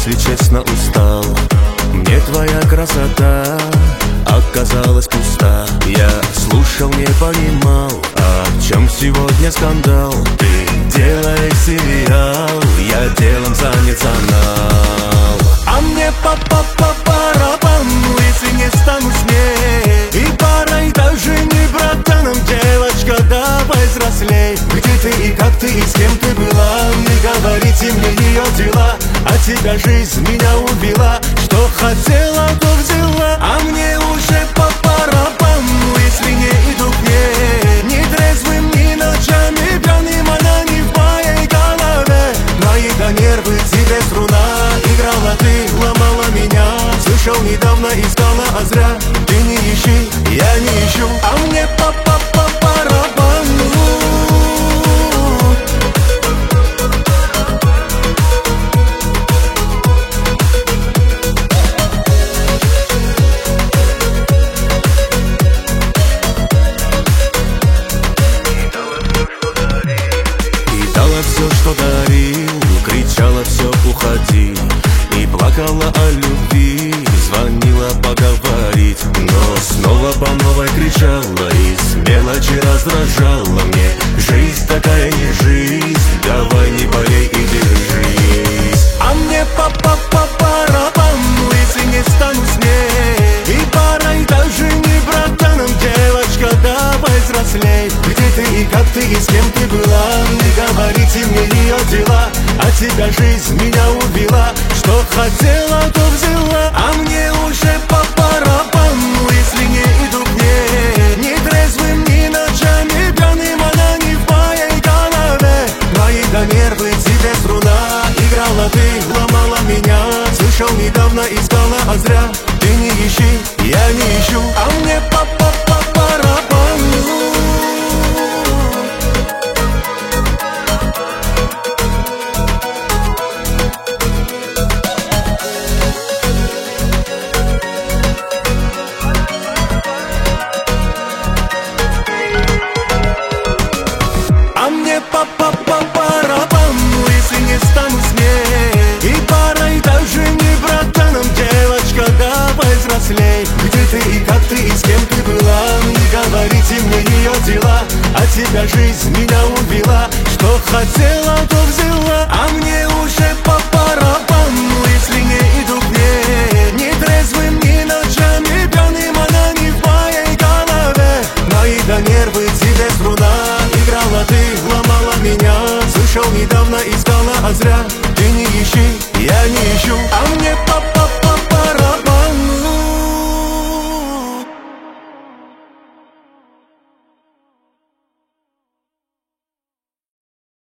если честно, устал. Мне твоя красота оказалась пуста. Я слушал, не понимал, а в чем сегодня скандал. Ты делаешь сериал, я делом занят анал. А мне па-па-па-парабану, если не стану с ней. И парой даже не братаном, девочка, давай взрослей. Где ты и как ты и с кем ты была? Не говорите мне ее дела, а тебя жизнь меня убила. Что хотела, то взяла, а мне уже по-барабану, если не иду к ней. Ни трезвым, ни ночами пьяным она не в моей голове. Мои до нервы тебе струна играла, ты ломала меня. Слышал недавно, искала, а зря. Ты не ищи, я не ищу, а мне по-барабану. Все, что дарил, кричала все, уходи. И плакала о любви, звонила поговорить. Но снова по новой кричала и с мелочи раздражала мне. Жизнь такая не жизнь, давай не болей и держись. А мне по-барабану, если не стану с ней. И парой даже не братаном, девочка, давай взрослей. Где ты и как ты и с кем ты была? Не говорите мне ее дела, а тебя жизнь меня убила. Что хотела, то взяла, а мне уже по-барабану, если не иду к ней. Ни трезвым, ни ночами пьяным она не в моей голове. Мои до нервы тебе струна играла, ты ломала меня. Слышал недавно, искала, а зря. Ты не ищи, я не ищу, а мне по-барабану. А мне по-барабану, если не стану с ней. И парой даже не братаном, девочка, давай взрослей. Где ты и как ты и с кем ты была? Не говорите мне ее дела, а тебя жизнь меня убила. Что хотела, то взяла, а мне уже по-барабану, если не иду к ней. Ни трезвым, ни ночами пьяным она не в моей голове. Мои до нервы тебе струна играла, ты ломала меня. Слышал недавно, искала, а зря. Ты не ищи, я не ищу, а мне